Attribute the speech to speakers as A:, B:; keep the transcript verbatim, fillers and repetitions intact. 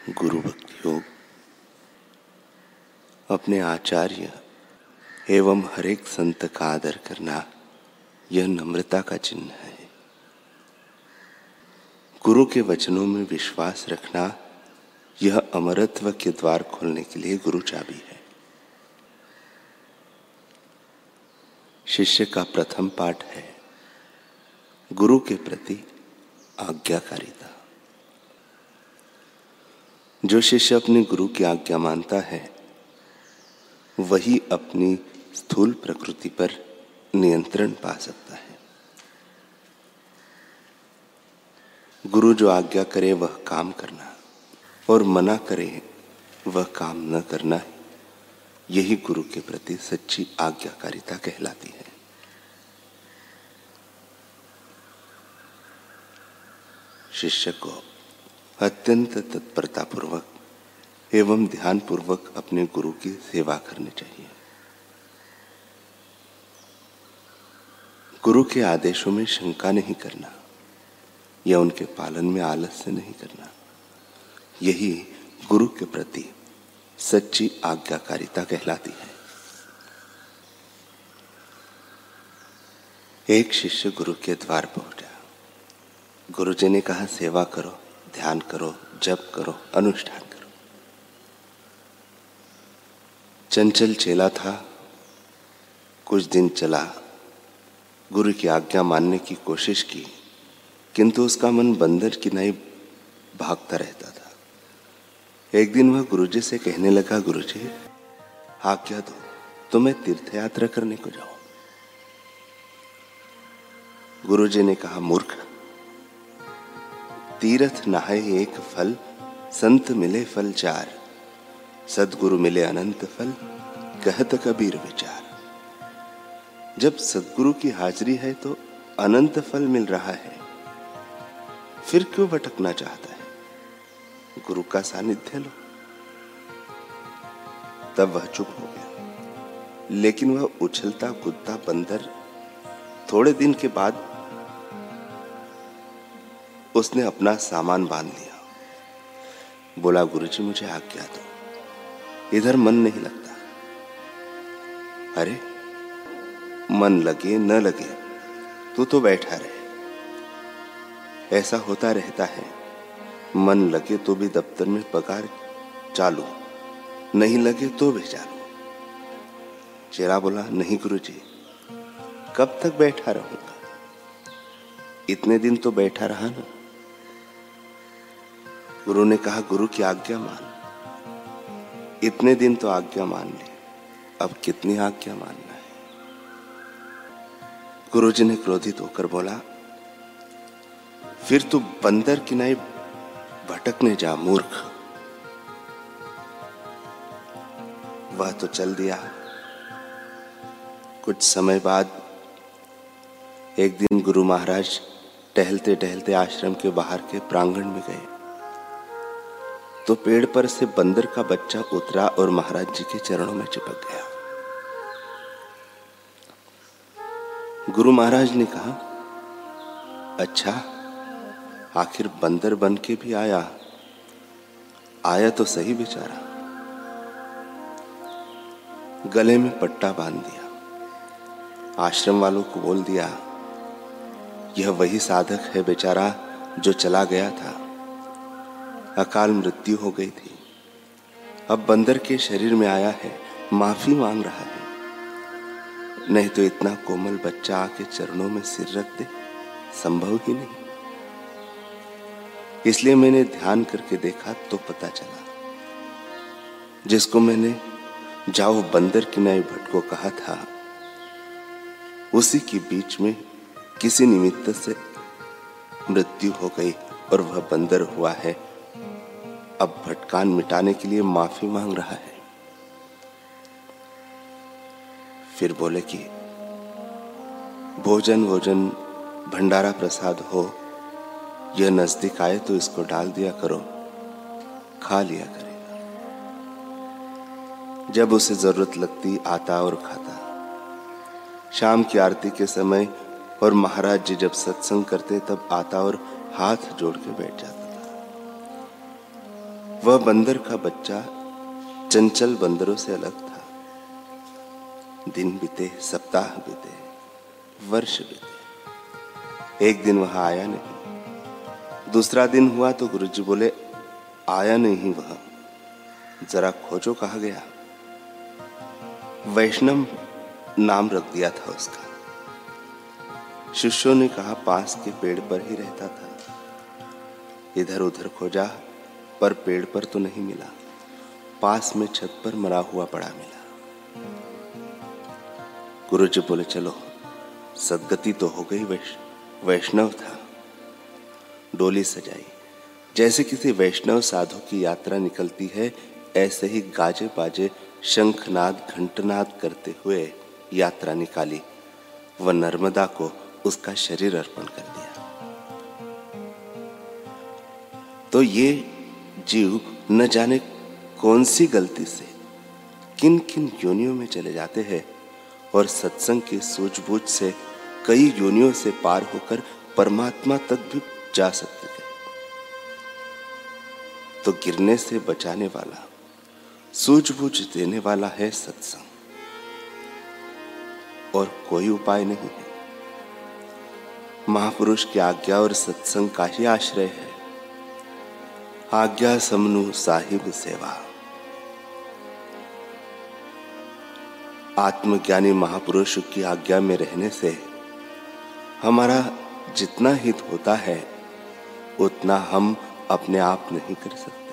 A: गुरु भक्ति योग अपने आचार्य एवं हरेक संत का आदर करना यह नम्रता का चिन्ह है। गुरु के वचनों में विश्वास रखना यह अमरत्व के द्वार खोलने के लिए गुरु चाबी है। शिष्य का प्रथम पाठ है गुरु के प्रति आज्ञाकारिता। जो शिष्य अपने गुरु की आज्ञा मानता है वही अपनी स्थूल प्रकृति पर नियंत्रण पा सकता है। गुरु जो आज्ञा करे वह काम करना और मना करे वह काम न करना, यही गुरु के प्रति सच्ची आज्ञाकारिता कहलाती है। शिष्य को अत्यंत तत्परतापूर्वक एवं ध्यानपूर्वक अपने गुरु की सेवा करनी चाहिए। गुरु के आदेशों में शंका नहीं करना या उनके पालन में आलस्य नहीं करना, यही गुरु के प्रति सच्ची आज्ञाकारिता कहलाती है। एक शिष्य गुरु के द्वार पहुंचा। गुरुजी ने कहा, सेवा करो, ध्यान करो, जप करो, अनुष्ठान करो। चंचल चेला था। कुछ दिन चला, गुरु की आज्ञा मानने की कोशिश की, किंतु उसका मन बंदर की नाई भागता रहता था। एक दिन वह गुरुजी से कहने लगा, गुरुजी आज्ञा दो तो मैं तीर्थ यात्रा करने को जाऊं। गुरुजी ने कहा, मूर्ख, तीर्थ नहाए एक फल, संत मिले फल चार, सदगुरु मिले अनंत फल, कहत कबीर विचार। जब सदगुरु की हाजिरी है तो अनंत फल मिल रहा है, फिर क्यों भटकना चाहता है? गुरु का सानिध्य लो। तब वह चुप हो गया। लेकिन वह उछलता कूदता बंदर थोड़े दिन के बाद उसने अपना सामान बांध लिया। बोला, गुरुजी मुझे आज्ञा दो, इधर मन नहीं लगता। अरे मन लगे न लगे तू तो बैठा रहे। ऐसा होता रहता है। मन लगे तो भी दफ्तर में पगार चालू, नहीं लगे तो भी चालू। चेला बोला, नहीं गुरुजी, कब तक बैठा रहूंगा? इतने दिन तो बैठा रहा ना। गुरु ने कहा, गुरु की आज्ञा मान। इतने दिन तो आज्ञा मान ली, अब कितनी आज्ञा मानना है? गुरुजी ने क्रोधित होकर बोला, फिर तू बंदर की नाई भटकने जा, मूर्ख। वह तो चल दिया। कुछ समय बाद एक दिन गुरु महाराज टहलते टहलते आश्रम के बाहर के प्रांगण में गए तो पेड़ पर से बंदर का बच्चा उतरा और महाराज जी के चरणों में चिपक गया। गुरु महाराज ने कहा, अच्छा, आखिर बंदर बन के भी आया आया तो सही बेचारा। गले में पट्टा बांध दिया। आश्रम वालों को बोल दिया, यह वही साधक है बेचारा जो चला गया था। अकाल मृत्यु हो गई थी, अब बंदर के शरीर में आया है, माफी मांग रहा है। नहीं तो इतना कोमल बच्चा आके चरणों में सिर रख दे, संभव ही नहीं। इसलिए मैंने ध्यान करके देखा तो पता चला, जिसको मैंने जाओ बंदर की नाई भटको कहा था, उसी के बीच में किसी निमित्त से मृत्यु हो गई और वह बंदर हुआ है। अब भटकान मिटाने के लिए माफी मांग रहा है। फिर बोले कि भोजन भोजन भंडारा प्रसाद हो, यह नजदीक आए तो इसको डाल दिया करो, खा लिया करेगा। जब उसे जरूरत लगती आता और खाता। शाम की आरती के समय और महाराज जी जब सत्संग करते तब आता और हाथ जोड़ के बैठ जाता था। वह बंदर का बच्चा चंचल बंदरों से अलग था। दिन बीते, सप्ताह बीते, वर्ष बीते, एक दिन वह आया नहीं। दूसरा दिन हुआ तो गुरुजी बोले, आया नहीं वह, जरा खोजो कहाँ गया। वैष्णव नाम रख दिया था उसका। शिष्यों ने कहा पास के पेड़ पर ही रहता था। इधर उधर खोजा पर पेड़ पर तो नहीं मिला, पास में छत पर मरा हुआ पड़ा मिला। गुरुजी बोले, चलो सदगति तो हो गई। वैष्णव था। डोली सजाई। जैसे किसी वैष्णव साधु की यात्रा निकलती है, ऐसे ही गाजे बाजे शंखनाद घंटनाद करते हुए यात्रा निकाली। वह नर्मदा को उसका शरीर अर्पण कर दिया। तो ये जीव न जाने कौन सी गलती से किन किन योनियों में चले जाते हैं और सत्संग की सूझबूझ से कई योनियों से पार होकर परमात्मा तक भी जा सकते थे। तो गिरने से बचाने वाला, सूझबूझ देने वाला है सत्संग, और कोई उपाय नहीं है। महापुरुष की आज्ञा और सत्संग का ही आश्रय है। आज्ञा समनु साहिब सेवा। आत्मज्ञानी महापुरुष की आज्ञा में रहने से हमारा जितना हित होता है उतना हम अपने आप नहीं कर सकते।